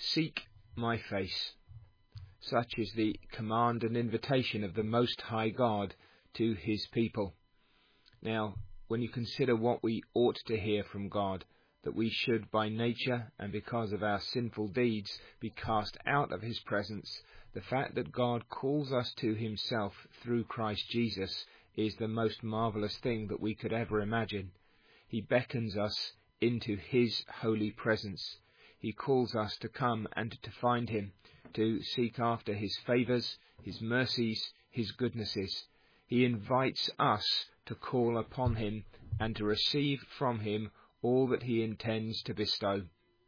Seek my face. Such is the command and invitation of the Most High God to his people. Now, when you consider what we ought to hear from God, that we should by nature and because of our sinful deeds be cast out of his presence, the fact that God calls us to himself through Christ Jesus is the most marvellous thing that we could ever imagine. He beckons us into his holy presence. He calls us to come and to find him, to seek after his favours, his mercies, his goodnesses. He invites us to call upon him and to receive from him all that he intends to bestow.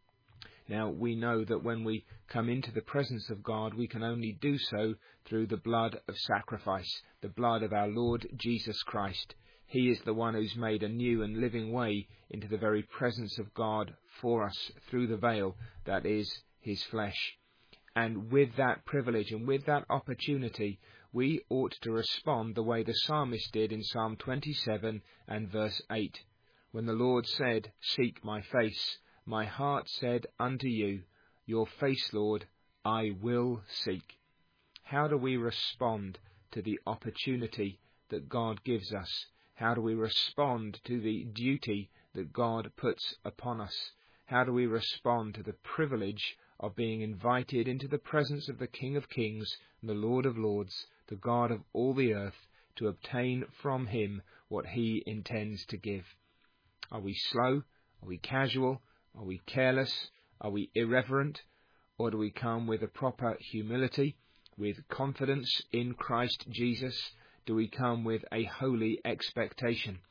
Now, we know that when we come into the presence of God, we can only do so through the blood of sacrifice, the blood of our Lord Jesus Christ. He is the one who's made a new and living way into the very presence of God for us through the veil that is his flesh. And with that privilege and with that opportunity, we ought to respond the way the psalmist did in Psalm 27 and verse 8. When the Lord said, "Seek my face," my heart said unto you, "Your face, Lord, I will seek." How do we respond to the opportunity that God gives us? How do we respond to the duty that God puts upon us? How do we respond to the privilege of being invited into the presence of the King of Kings and the Lord of Lords, the God of all the earth, to obtain from him what he intends to give? Are we slow? Are we casual? Are we careless? Are we irreverent? Or do we come with a proper humility, with confidence in Christ Jesus? Do we come with a holy expectation?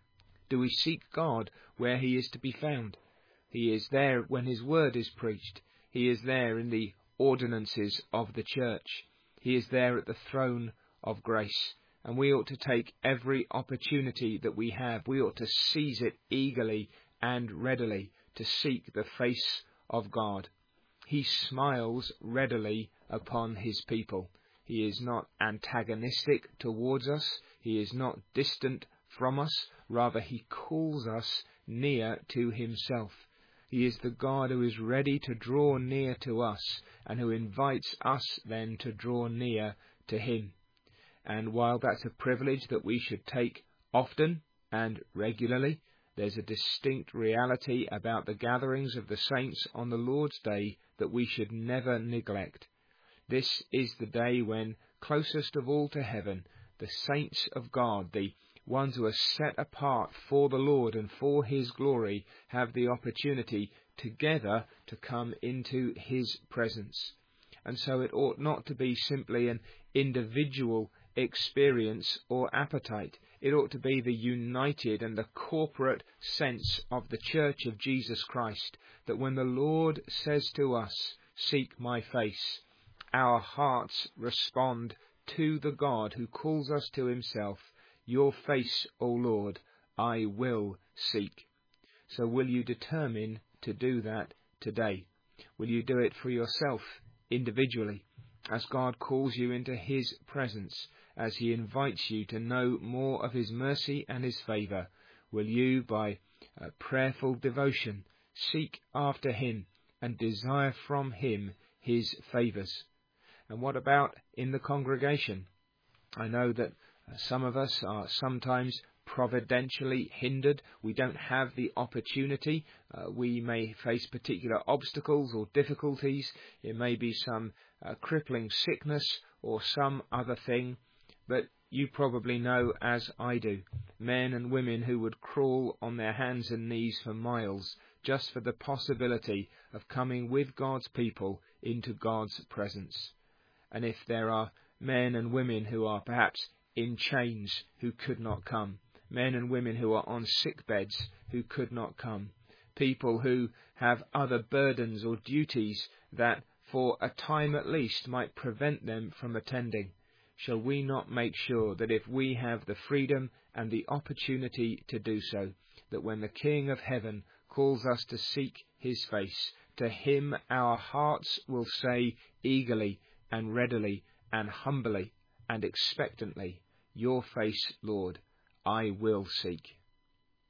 Do we seek God where he is to be found? He is there when his word is preached. He is there in the ordinances of the church. He is there at the throne of grace. And we ought to take every opportunity that we have. We ought to seize it eagerly and readily to seek the face of God. He smiles readily upon his people. He is not antagonistic towards us. He is not distant from us. Rather, he calls us near to himself. He is the God who is ready to draw near to us and who invites us then to draw near to him. And while that's a privilege that we should take often and regularly, there's a distinct reality about the gatherings of the saints on the Lord's Day that we should never neglect. This is the day when, closest of all to heaven, the saints of God, the ones who are set apart for the Lord and for his glory, have the opportunity together to come into his presence. And so it ought not to be simply an individual experience or appetite. It ought to be the united and the corporate sense of the Church of Jesus Christ, that when the Lord says to us, "Seek my face," our hearts respond to the God who calls us to himself, "Your face, O Lord, I will seek." So will you determine to do that today? Will you do it for yourself individually, as God calls you into his presence, as he invites you to know more of his mercy and his favour? Will you, by prayerful devotion, seek after him and desire from him his favours? And what about in the congregation? I know that some of us are sometimes providentially hindered. We don't have the opportunity. We may face particular obstacles or difficulties. It may be some crippling sickness or some other thing. But you probably know, as I do, men and women who would crawl on their hands and knees for miles just for the possibility of coming with God's people into God's presence. And if there are men and women who are perhaps in chains who could not come, men and women who are on sick beds who could not come, people who have other burdens or duties that for a time at least might prevent them from attending, shall we not make sure that if we have the freedom and the opportunity to do so, that when the King of Heaven calls us to seek his face, to him our hearts will say eagerly and readily and humbly and expectantly, "Your face, Lord, I will seek."